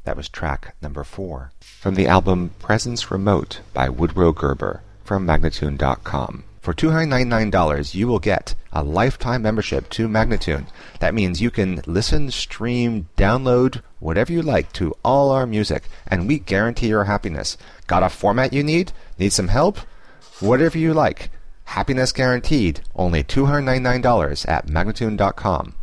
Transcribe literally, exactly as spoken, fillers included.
That was track number four. From the album Presence Remote by Woodrow Gerber from Magnatune dot com. For two hundred ninety-nine dollars, you will get a lifetime membership to Magnatune. That means you can listen, stream, download, whatever you like to all our music, and we guarantee your happiness. Got a format you need? Need some help? Whatever you like. Happiness guaranteed. Only two hundred ninety-nine dollars at Magnatune dot com.